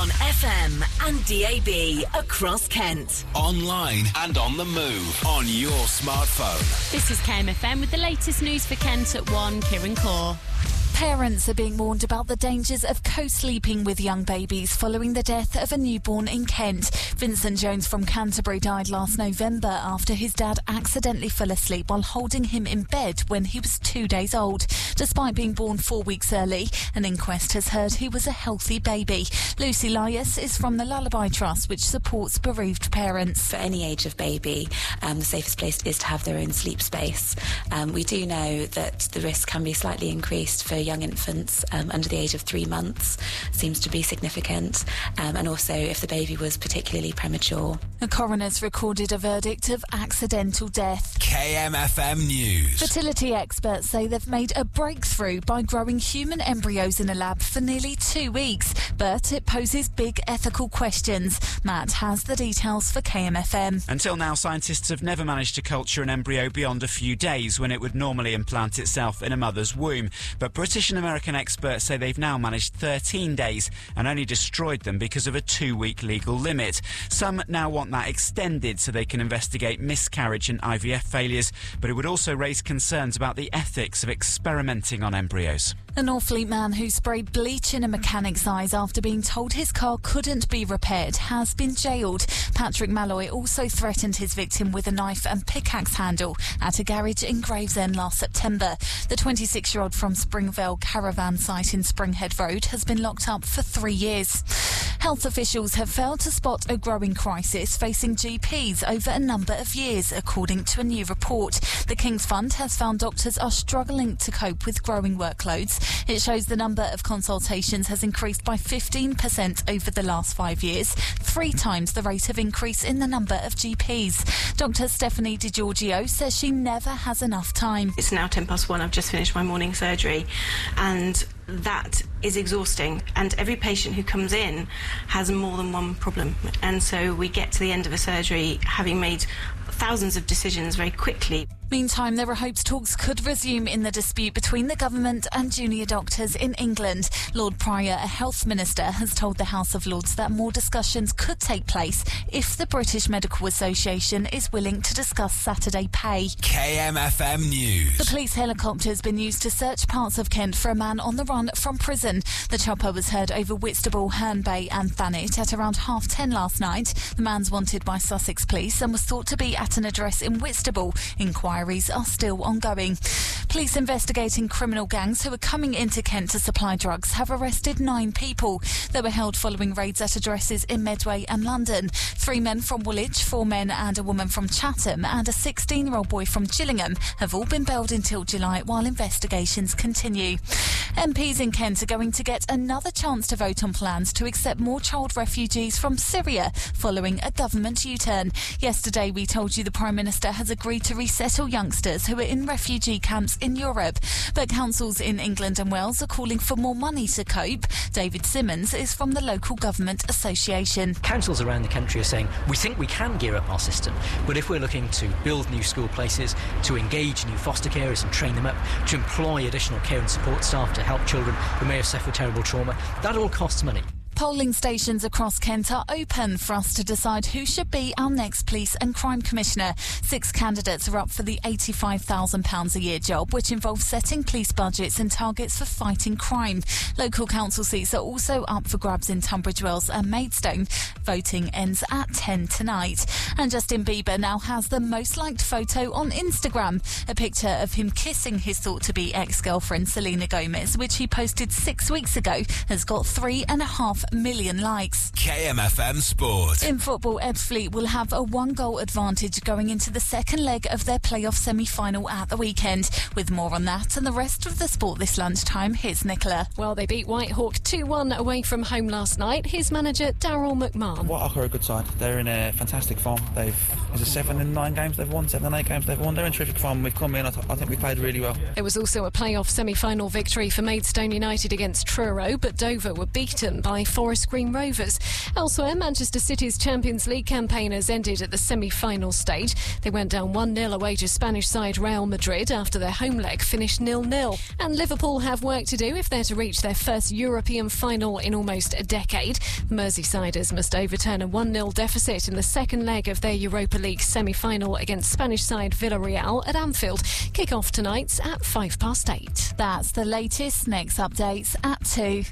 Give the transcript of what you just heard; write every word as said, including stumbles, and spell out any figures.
On F M and D A B across Kent. Online and on the move on your smartphone. This is K M F M with the latest news for Kent at one. Kieran Kaur. Parents are being warned about the dangers of co-sleeping with young babies following the death of a newborn in Kent. Vincent Jones from Canterbury died last November after his dad accidentally fell asleep while holding him in bed when he was two days old. Despite being born four weeks early, an inquest has heard he was a healthy baby. Lucy Lias is from the Lullaby Trust, which supports bereaved parents. For any age of baby, um, the safest place is to have their own sleep space. Um, we do know that the risk can be slightly increased for young infants um, under the age of three months, seems to be significant, um, and also if the baby was particularly premature. The coroner's recorded a verdict of accidental death. K M F M News. Fertility experts say they've made a breakthrough by growing human embryos in a lab for nearly two weeks, but it poses big ethical questions. Matt has the details for K M F M. Until now, scientists have never managed to culture an embryo beyond a few days when it would normally implant itself in a mother's womb. But British and American experts say they've now managed thirteen days and only destroyed them because of a two-week legal limit. Some now want that extended so they can investigate miscarriage and I V F failures, but it would also raise concerns about the ethics of experimenting on embryos. A Northfleet man who sprayed bleach in a mechanic's eyes after being told his car couldn't be repaired has been jailed. Patrick Malloy also threatened his victim with a knife and pickaxe handle at a garage in Gravesend last September. The twenty-six-year-old from Springvale caravan site in Springhead Road has been locked up for three years. Health officials have failed to spot a growing crisis facing G Ps over a number of years, according to a new report. The King's Fund has found doctors are struggling to cope with growing workloads. It shows the number of consultations has increased by fifteen percent over the last five years, three times the rate of increase in the number of G Ps. Doctor Stephanie DiGiorgio says she never has enough time. It's now ten past one, I've just finished my morning surgery, and that is exhausting, and every patient who comes in has more than one problem, and so we get to the end of a surgery having made thousands of decisions very quickly. Meantime, there are hopes talks could resume in the dispute between the government and junior doctors in England. Lord Pryor, a health minister, has told the House of Lords that more discussions could take place if the British Medical Association is willing to discuss Saturday pay. K M F M News. The police helicopter has been used to search parts of Kent for a man on the run from prison. The chopper was heard over Whitstable, Herne Bay and Thanet at around half ten last night. The man's wanted by Sussex Police and was thought to be at an address in Whitstable. Inquiries are still ongoing. Police investigating criminal gangs who are coming into Kent to supply drugs have arrested nine people. They were held following raids at addresses in Medway and London. Three men from Woolwich, four men and a woman from Chatham and a sixteen-year-old boy from Gillingham have all been bailed until July while investigations continue. M Ps in Kent are going to get another chance to vote on plans to accept more child refugees from Syria following a government U-turn. Yesterday we told you the Prime Minister has agreed to resettle youngsters who are in refugee camps in Europe. But councils in England and Wales are calling for more money to cope. David Simmons is from the Local Government Association. Councils around the country are saying, we think we can gear up our system, but if we're looking to build new school places, to engage new foster carers and train them up, to employ additional care and support staff to help children who may have suffered terrible trauma, that all costs money. Polling stations across Kent are open for us to decide who should be our next Police and Crime Commissioner. Six candidates are up for the eighty-five thousand pounds a year job, which involves setting police budgets and targets for fighting crime. Local council seats are also up for grabs in Tunbridge Wells and Maidstone. Voting ends at ten tonight. And Justin Bieber now has the most liked photo on Instagram. A picture of him kissing his thought-to-be ex-girlfriend Selena Gomez, which he posted six weeks ago, has got three and a half million likes. K M F M Sport. In football, Ebbsfleet will have a one-goal advantage going into the second leg of their playoff semi-final at the weekend. With more on that and the rest of the sport this lunchtime, here's Nicola. Well, they beat Whitehawk two one away from home last night. Here's manager Daryl McMahon. Whitehawk are a good side. They're in a fantastic form. They've is it seven and nine games they've won, seven and eight games they've won. They're in terrific form. We've come in. I, th- I think we played really well. It was also a playoff semi-final victory for Maidstone United against Truro, but Dover were beaten by Forest Green Rovers. Elsewhere, Manchester City's Champions League campaign has ended at the semi-final stage. They went down one nil away to Spanish side Real Madrid after their home leg finished nil nil. And Liverpool have work to do if they're to reach their first European final in almost a decade. The Merseysiders must overturn a one nil deficit in the second leg of their Europa League semi-final against Spanish side Villarreal at Anfield. Kick-off tonight's at five past eight. That's the latest. Next updates at two.